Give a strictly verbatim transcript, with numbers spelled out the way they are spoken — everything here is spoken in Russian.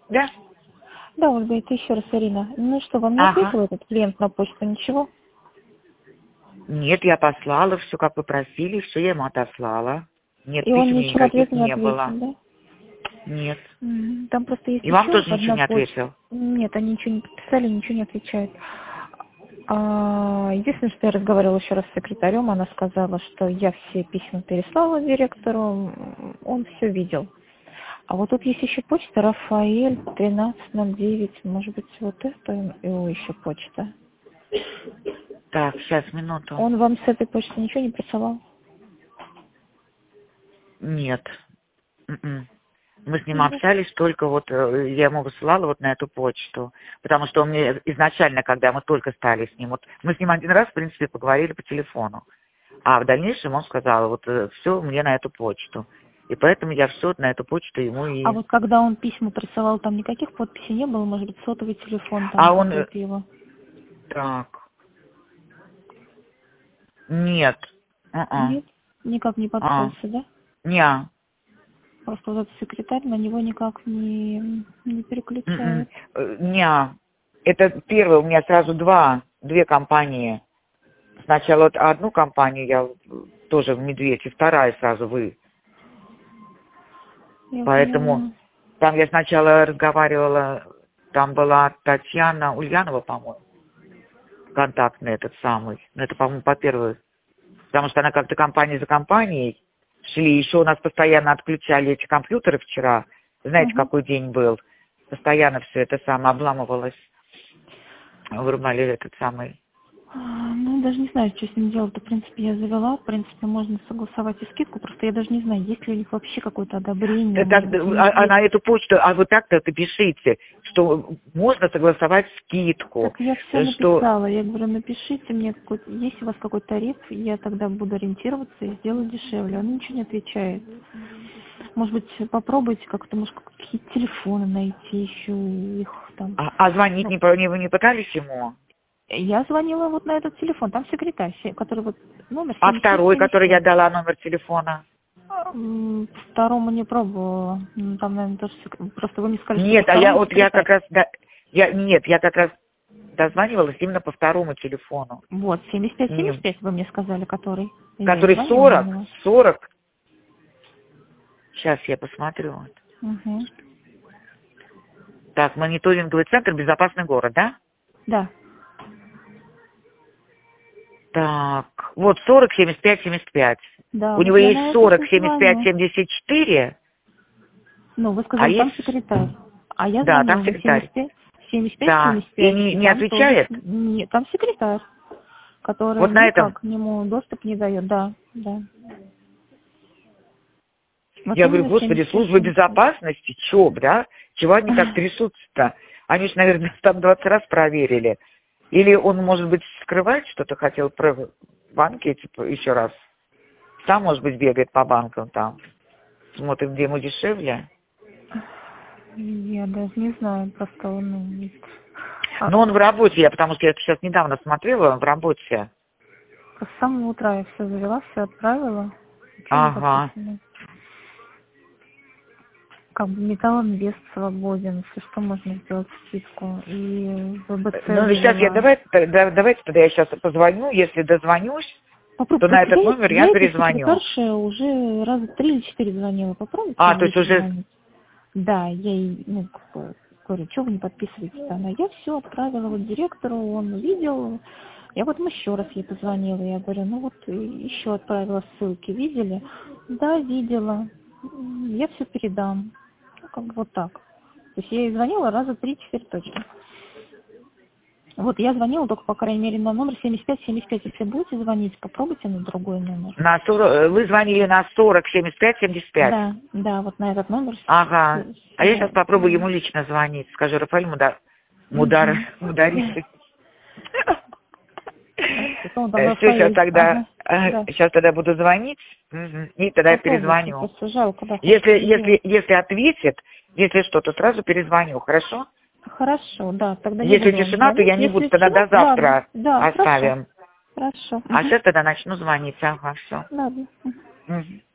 Да? Да, Ольга, это еще раз Ирина. Ну что, вам не Ага. ответил этот клиент на почту? Ничего? Нет, я послала все, как вы просили, все я ему отослала. Нет, И он писем ничего никаких ответ не не ответил, было. да? Нет. М, Там просто есть И вам еще тоже ничего одна не почта. ответил? Нет, они ничего не подписали, ничего не отвечают. А, единственное, что я разговаривала еще раз с секретарем, она сказала, что я все письма переслала директору, м, он все видел. А вот тут есть еще почта Рафаэль тринадцать ноль девять, может быть, вот это его еще почта. Так, сейчас, минуту. Он вам с этой почты ничего не присылал? Нет. М-м. Мы с ним Нет. общались только вот, э, я ему высылала вот на эту почту. Потому что он мне изначально, когда мы только стали с ним, вот мы с ним один раз, в принципе, поговорили по телефону. А в дальнейшем он сказал, вот все мне на эту почту. И поэтому я все на эту почту ему А и... вот когда он письма присылал, там никаких подписей не было, может быть, сотовый телефон там А он... э, какой-то его? Так, нет. А-а. Нет? Никак не А, подписался, да? не. Просто вот этот секретарь на него никак не, не М-м. переключает. Э, Не. Это первое, у меня сразу два, две компании. Сначала вот одну компанию я э, тоже в Медведь, и вторая сразу вы. Я Поэтому поняла. там я сначала разговаривала, там была Татьяна Ульянова, по-моему, контактный этот самый. Ну, это, по-моему, по первой. Потому что она как-то компания за компанией шли. Еще у нас постоянно отключали эти компьютеры вчера. Знаете, Угу. какой день был? Постоянно все это самое обламывалось. Вырубали этот самый. А, Ну, даже не знаю, что с ним делать. В принципе, я завела. В принципе, можно согласовать и скидку. Просто я даже не знаю, есть ли у них вообще какое-то одобрение. Да так, Может быть, у а, них а есть. на эту почту, а вы так-то пишите, что можно согласовать скидку, Так я все что... написала. Я говорю, напишите мне, какой-то, есть у вас какой-то тариф, я тогда буду ориентироваться и сделаю дешевле. Он ничего не отвечает. Может быть, попробуйте как-то, может, какие-то телефоны найти еще их там. А, а звонить Ну, не, по- не, вы не пытались ему? я звонила вот на этот телефон, там секретарь, се- который вот номер А семьдесят пять второй, семьдесят который я пять. дала номер телефона? М, Второму не пробовала. М, Там, наверное, тоже сек- просто вы мне сказали, что по Нет, а я второму вот я как секретарь. раз... да, я, нет, я как раз дозванивалась именно по второму телефону. Вот, семьдесят пять семьдесят Не- пять вы мне сказали, который. Я и который звонила на сорок, него. сорок. Сейчас я посмотрю. Угу. Так, мониторинговый центр «Безопасный город», да? Да. Так, вот сорок, семьдесят пять, семьдесят пять. Да, У вот него я есть на этот сорок, и семьдесят пять, звоню. семьдесят четыре, Ну, вы а сказали, там есть... секретарь. А я Да, звонила там на семьдесят секретарь. пять семьдесят пять Да, семьдесят и пять не, и не там тоже... отвечает. с- Нет, там секретарь, который Вот на этом никак к нему доступ не дает. Да, да. Вот я говорю, именно господи, семьдесят пять служба семьдесят пять. безопасности, чё, да? Чего они так трясутся-то? Они же, наверное, там двадцать раз проверили. Или он, может быть, скрывать что-то хотел про банки, типа, еще раз. Сам, может быть, бегает по банкам там. Смотрит, где ему дешевле. Я даже не знаю, просто он... ну, а, Но он в работе, я потому что я сейчас недавно смотрела, он в работе. с самого утра я все завела, все отправила. Ничего не Ага. подписано. Как бы металлоинвест свободен, все что можно сделать скидку. И ВБЦ Ну, сейчас я, завела. давай, да- давайте тогда я сейчас позвоню, если дозвонюсь, Попробуй, то на просто этот я, номер я я этой перезвоню. секретарше уже раза три или четыре звонила. Попробуйте А, то ей есть уже... позвонить. Да, я ей, ну, как бы, говорю, что вы не подписываетесь? Она, я все отправила вот директору, он видел. Я потом еще раз ей позвонила. Я говорю, ну вот еще отправила ссылки, видели? Да, видела. М, Я все передам. Ну, как бы вот так. То есть я ей звонила раза три-четыре точно. Вот я звонила только, по крайней мере, на номер семьдесят пять семьдесят пять. Если будете звонить, попробуйте на другой номер. На сорок, вы звонили на сорок, семьдесят пять, семьдесят пять. Да, да, вот на этот номер Ага. с- А я сейчас сюда. попробую Да. ему лично звонить. Скажу, Рафаэль Мудар... Мудар... Мгм. Мударисы. Хорошо, он там Все, сейчас Рафаэль. тогда... Ага, да. Сейчас тогда буду звонить. Мгм. И тогда я Попробуйте, перезвоню. просто жалко, да, Если, хочется если, сделать. если ответит, если что, то сразу перезвоню, хорошо? Хорошо, да, тогда не Если буду вам тишина, то звонить. я не буду, Если тогда что, до ладно, завтра да, хорошо. оставим. Хорошо. А Угу. сейчас тогда начну звонить, ага, все. Ладно. Мгм.